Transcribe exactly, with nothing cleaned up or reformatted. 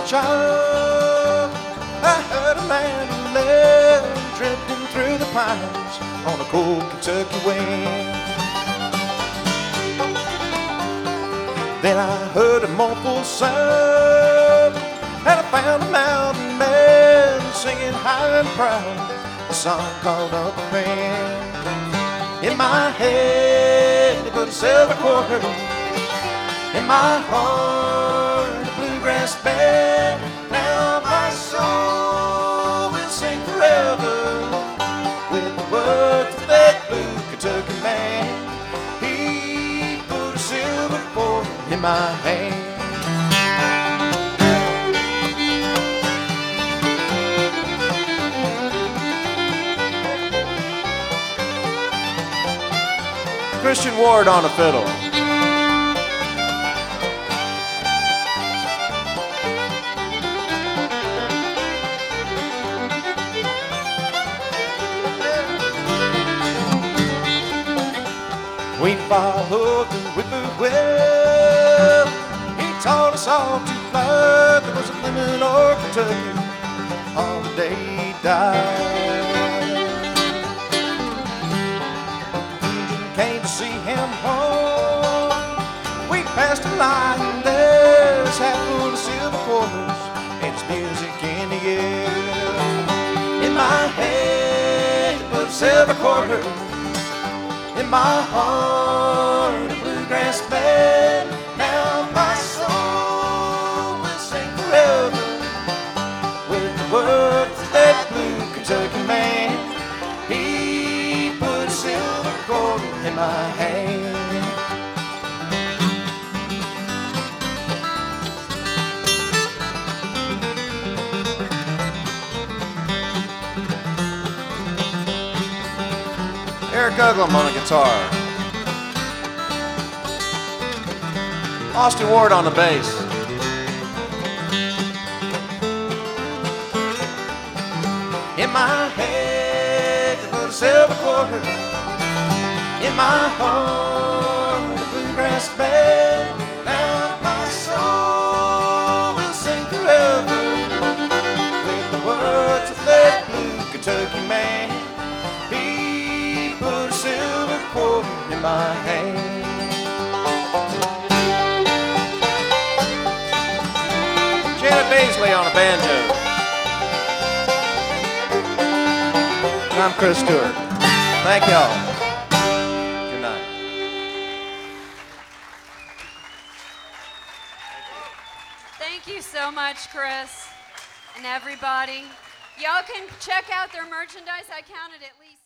child, I heard a man who left drifting through the pines on a cold Kentucky wind. Then I heard a mournful sound, and I found a mountain man singing high and proud a song called Uncle Ben. In my head they put a silver quarter, in my heart a bluegrass band. Now my soul will sing forever with the words of that blue Kentucky man. He put a silver quarter in my hand. Christian Ward on a fiddle. We followed the whippoorwill. He taught us all to fly. There was a lemon or Kentucky on the day he died. Came to see him home. We passed a line there, his hat full of silver quarters and his music in the air. In my head, put a silver quarter, in my heart, a bluegrass band. Now my soul will sing forever with the words of that blue Kentucky man. He put a silver quarter in my hand. Eric Uglum on the guitar. Austin Ward on the bass. In my head, they put a silver quarter, in my heart, a bluegrass band. Now my soul will sing forever with the words of that blue Kentucky man. He put a silver quarter in my hand. Janet Beasley on a banjo. And I'm Chris Stewart. Thank y'all. Good night. Thank you so much, Chris, and everybody. Y'all can check out their merchandise. I counted at least